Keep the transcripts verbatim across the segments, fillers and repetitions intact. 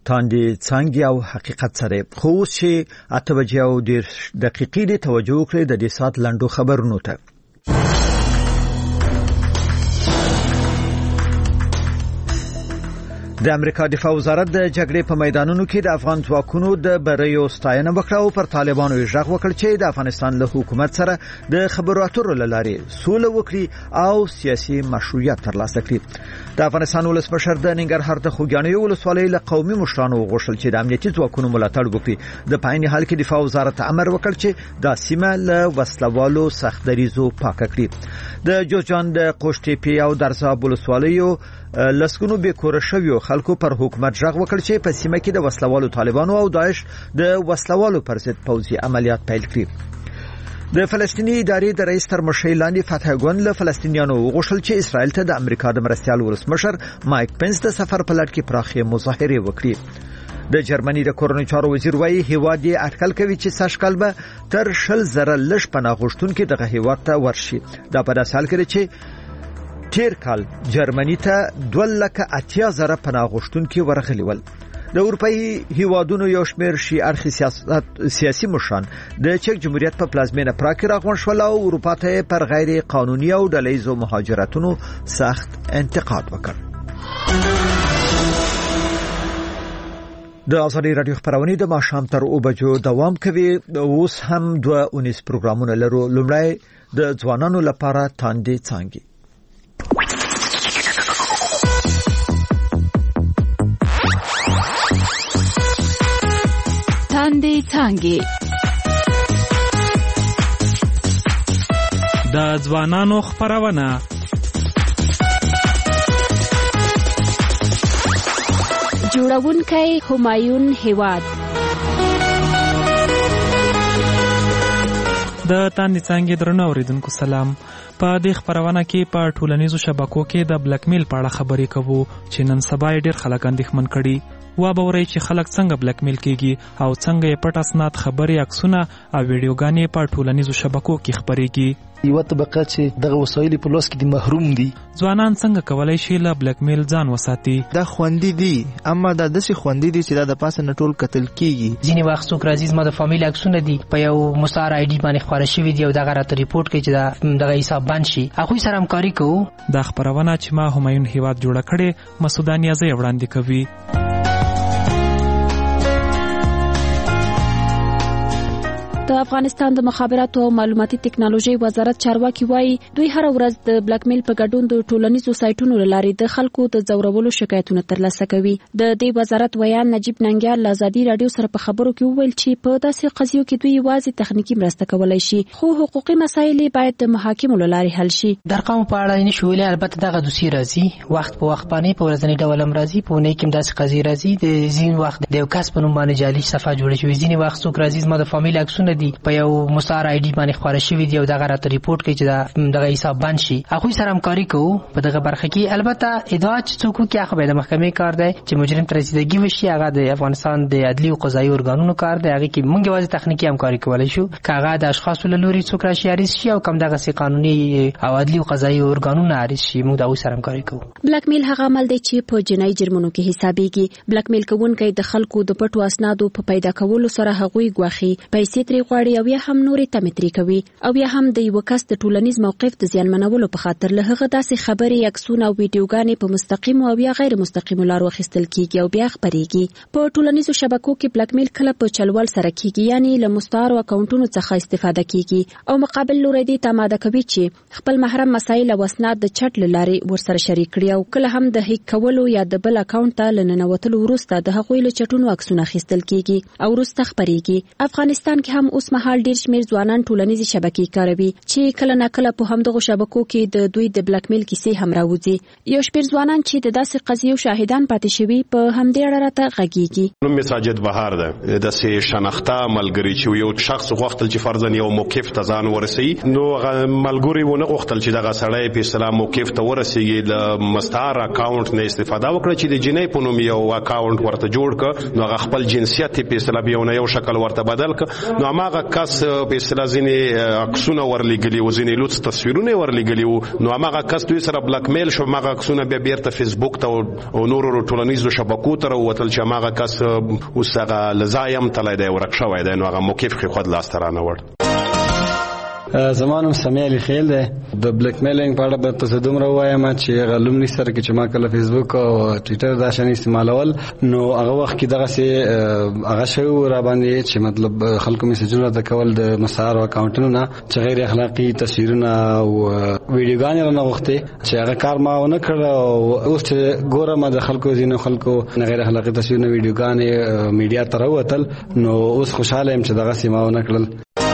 تاندې څانګې او حقیقت سره. خو اوس چې اته بجې او ډېر دقیقې دې توجه وکړئ د دې ساعت لنډو خبرونو ته. د امریکا دفاع وزارت د جګړې په میدانونو کې د افغان ځواکونو د بریو ستاینه وکړه او پر طالبانو یې غږ وکړ چې د افغانستان له حکومت سره د خبرو اترو له لارې سوله وکړي او سیاسي مشروعیت ترلاسه کړي. د افغانستان ولسمشر د ننګرهار د خوږیاڼیو ولسوالۍ له قومي مشرانو وغوښتل چې د امنیتي ځواکونو ملاتړ وکړي. د پاین حال کې دفاع وزارت امر وکړ چې د سیمه له وسلوالو سخت دریزو پاک کړي. د جوزجان د قوشتېپې او درزاب ولسوالیو لسګونو به کور شویو خلکو پر حکومت ژغ وکړ چې په سیمه کې د وسلوالو طالبانو او داعش د وسلوالو پر ضد پوځي عملیات پیل کړي. د فلسطینی ادارې د رئیس تر مشرۍ لاندې فتح ګون له فلسطینیانو وغوښتل چې اسرائیل ته د امریکا د مرستیال ولسمشر مایک پنس د سفر په لړ کې پراخې مظاهرې وکړي. د جرمني د کورنۍ چارو وزیر وایي هیواد یې اټکل کوي چې سږکال به تر شل زره لږ پناه غوښتونکي دغه هیواد ته ورشي. دا په داسې حال کې چې تیر کال جرمني ته دوه لکه اتیا زره پناه غوښتونکي ورغلي ول. د اروپאי هیوادونو یو شمېر شي اړخي سیاسي مشران د چک جمهوریت په پلازمینه پراګ کې راغونډ شول او اروپا ته پر غیر قانوني او ډلهیزو مهاجرتونو سخت انتقاد وکړ. د ازادي رادیو خبرونه د ماښام تر او بجو دوام کوي. اوس هم دوه اونیس پروګرامونه لرو. لومړی د ځوانانو لپاره تاندې څانګې. تاندې څانګې د ځوانانو خبرونه. جوړونکی همایون هیواد. د تاندې څانګې درنو اوریدونکو سلام. په دې خبرونه کې په ټولنیزو شبکو کې د بلیک میل په اړه خبرې کوو چې نن سبا ډېر خلک اندېښمن کړي. وا به ورئ چې خلک څنګه بلیک میل کېږي او څنګه یې پټ اسناد خبرې عکسونه او ویډیوګانې په ټولنیزو شبکو کې خبرېږي. یو طبقه چې دغه وسایل په لوس کې دي محروم دي. ځوانان څنګه کولای شي له بلیک میل ځان وساتي؟ دا خوندې دي اما دا داسې خوندې دي چې دا د پاسه نه ټول قتل کیږي. ځینې وخت څوک راځي زما د فامیل عکسونه دي په یو مستعار آی ډي باندې خپاره شوي دي او دغه راته ریپورټ کوي چې دا دغه حساب بند شي. هغوی سره همکاري کوو. دا خبرونه چې ما همایون هیواد جوړه کړې مسعود نیازی وړاندې کوي. د افغانستان د مخابراتو او معلوماتي ټکنالوژي وزارت چارواکي وایي دوی هر ورځ د بلیک میل په ګډون د ټولنیزو سایټونو لارې د خلکو د ځورولو شکایتونه ترلاسه کوي. د دې وزارت ویان نجیب ننګیال له ازادي رادیو سره په خبرو کې وویل چې په داسې قضیو کې دوی یوازې تخنیکی مرسته کولای شي خو حقوقي مسایل باید د محاکمو لارې حل شي. د ارقامو په اړه نه شویل البته دغه دوسیه راځي وخت په وخت باندې په ورځنی ډول هم راځي په نه کې داسې قضیه راځي د ځین وخت د یو کس په نوم باندې جعلي صفحه جوړه شوې ځین وخت څوک راځي زما د فامیل عکسونه دي په یو مستعار آی ډي باندې خپاره شوي دي او دغه راته ریپورټ کوي چې دا دغه حساب بند شي. هغوی سره همکاري کوو په دغه برخه کې. البته ادعا چې څوک وکړي هغه باید د محکمې کار دی چې مجرم ته رسیدګي وشي. هغه د افغانستان د عدلي او قضایي ارګانونو کار دی. هغه کې موږ یوازې تخنیکي همکاري کولی شو که هغه د اشخاصو له لوري څوک راشي عریض شي او کم دغسې قانوني او عدلي او قضایي ارګانونه عریض شي موږ د هغوی سره همکاري کوو. بلیک میل هغه عمل دی چې په جنایي جرمونو کې حسابېږي. بلیک میل کوونکی د خلکو د پټو اسنادو په پیدا کولو سره هغوی ګواښي پیسې ترې غواړي او یا هم نورې تمې ترې کوي او یا هم د یو کس د ټولنیز موقف د زیانمنولو په خاطر له هغه داسې خبرې عکسونه او ویډیوګانې په مستقیم او یا غیر مستقیم لارو اخیستل کیږي او بیا خبرېږي. په ټولنیزو شبکو کې بلیک میل کله په چلول سره کیږي یعنی له مستعار اکاونټونو څخه استفاده کیږي او مقابل لوري دې تماده کوي چې خپل محرم مسایل او اسناد د چټ لارې ورسره شریک کړي او کله هم د هیک کولو یا د بل اکاونټ ته لننوتلو وروسته د هغوی له چټونو عکسونه اخیستل کیږي او وروسته خبرېږي. افغانستان کې هم اوس مهال ډېر شمېر ځوانان ټولنیزي شبکې کاروي چې کله ناکله په همدغه شبکو کې د دوی د بلیک میل کیسې هم راوځي. یو شمېر ځوانان چې د داسې قضیو شاهدان پاتې شوي په همدې اړه راته غږیږي. نوم مې ساجد بهار ده. داسې شناخته ملګري چې یو شخص غوښتل چې فرضاً یو موقف ته ځان ورسوي نو ملګري ونه غوښتل چې دغه سړی په اصطلاح موقف ته ورسیږي د مستعار اکاونټ نه استفاده وکړي چې د جنۍ په نوم یو اکاونټ ورته جوړ کړ نو هغه خپل جنسیت په اصطلاح یو نه یو شکل ورته بدل کړ نو هغه کس په اصطلاح ځینې عکسونه ورلګلي او ځینې لوڅ تصویرونه ورلګلي نو هغه کس دوی سره بلاک میل شو هغه عکسونه بیا بیرته فیسبوک ته او نورو ټولنیزو شبکو ته وتل چې هغه کس اوس هغه لزایم تلای دی ورک شوی دی نو هغه موقف خو خود لاس ترانه وړ زمانم سمیع علی خیل ده د بلیک میلینګ په اړه به تاسو دومره وایم چې غلوم نشته کې چې ما کله فیسبوک او ټوئیټر دا شان استعمالول نو هغه وخت کې دغه سي هغه شو را باندې چې مطلب خلکو میسجونه د کول د مسار او اکاونټونو نه چې غیر اخلاقی تصویرونه او ویډیوګانې نه غوښتي چې هغه کار ما ونه کړ او اوس چې ګورم د خلکو زینو خلکو غیر اخلاقی تصویرونه ویډیوګانې میډیا ته راوتل نو اوس خوشاله يم چې دغه سي ما ونه کړل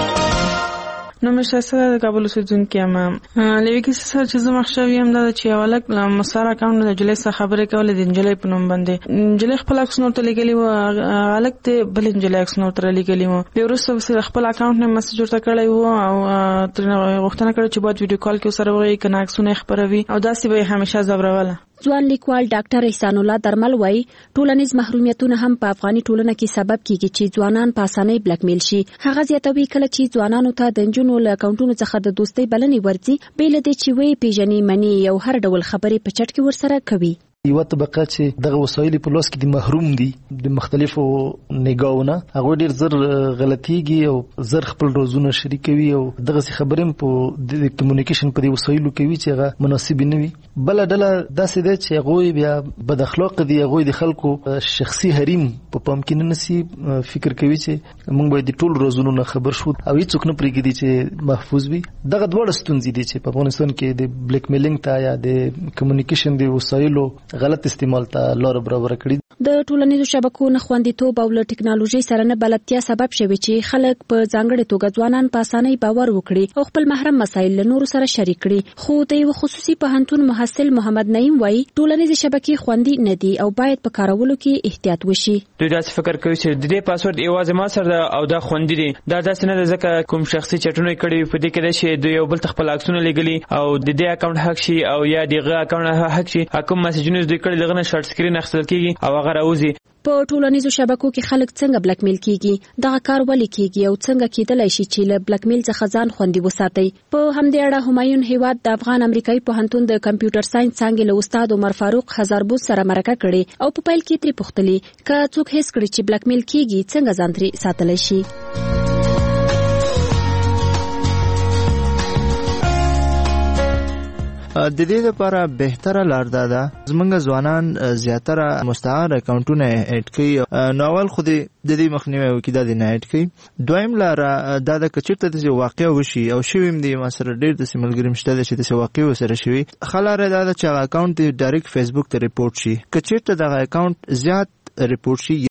نو مشه سره د کابل اوسیدونکو یم لوي کې سره چې زما خوشاوي هم دا چې اولک مسار اکاونټ د جلې سره خبرې کولې د جلې په نوم باندې جلې خپل اکس نو ته لګلې و الک ته بل جلې اکس نو تر لګلې و به ورسره سره خپل اکاونټ نه مسج ورته کړی و او تر وختونه کړ چې بعد ویډیو کال کې سره وایي کنه اکسونه خبروي او داسې به همیشه زبروله ځوان لیکوال ډاکټر احسان الله درمل وایي ټولنیز محرومیتونه هم په افغاني ټولنه کې سبب کیږي چې ځوانان په اسانۍ بلیک میل شي هغه زیاتوي کله چې ځوانانو ته د جنونو له اکاونټونو څخه د دوستۍ بلنې ورځي بیل د چې وی پیژنې منی یو هر ډول خبرې په چټ کې ورسره کوي یو طبقه چې دغه وسایل په لاس کې د محروم دي د مختلفو نگاهونه هغه ډیر زر غلطيږي او زر خپل روزونه شریکوي او دغه خبرې په د کمیونیکیشن په دې وسایلو کوي چې هغه مناسب نه وي بل ډله داسې ده چې هغه بیا بد اخلاق دي هغه د خلکو شخصي حریم په پام کې نه نسی فکر کوي چې موږ باید د ټول روزونو نه خبر شو او هیڅوک نه پرېږدي چې محفوظ وي دغه دوه ستونزې دي چې په افغانستان کې د بلیک میلینګ ته یا د کمیونیکیشن د وسایلو غلط استعمال ته لار برابر کړی د ټولنیزو شبکو نه خوندیتوب او له ټکنالوژي سره نه بلدتیا سبب شوی چې خلک په ځانګړي توګه ځوانان په اسانۍ باور وکړي او خپل محرم مسایل له نورو سره شریک کړي خو د یو خصوصي پوهنتون محصل محمد نعیم وایي ټولنیزې شبکې خوندي نه دي او باید په کارولو کې احتیاط وشي دوی داسې فکر کوي چې د دې پاسورډ یوازې ما سره او دا خوندي دي دا داسې نه ده ځکه کوم شخصي چټونه کړي په دې کې د شي د یو بل خپل عکسونه لګلي او د دې اکاونټ حق شي او یا دغه اکاونټ حق شي کوم مسجونه دوی کړي دغه نه شارټ سکرین اخیستل کیږي او هغه راوځي په ټولنیزو شبکو کې خلک څنګه بلیک میل کیږي دا کار ولې کیږي او څنګه کېدلای شي چې له بلیک میل څخه ځان خوندي وساتي په همدې اړه همایون هیواد د افغان امریکایي پوهنتون د کمپیوټر ساينس څانګې له استاد عمر فاروق هزاربوز سره مرکه کړې او په پیل کې تری پوښتلې ک څوک هیڅ کړي چې بلیک میل کیږي څنګه ځان تری ساتلای شي د دې لپاره بهتره لار دا ده زمونږ ځوانان زیاتره مستعار اکاونټونه اډ کوي نو اول خو د دې مخنیوي وکړي د نه اډ کوي دویم لار دا د کچرته د واقع وشي او شویم دی مسره ډیر د سیملګریم شته چې د واقع وسره شوی خلاره دا چې اکاونټ ډایرکټ فیسبوک ته ریپورت شي کچرته د اکاونټ زیات ریپورت شي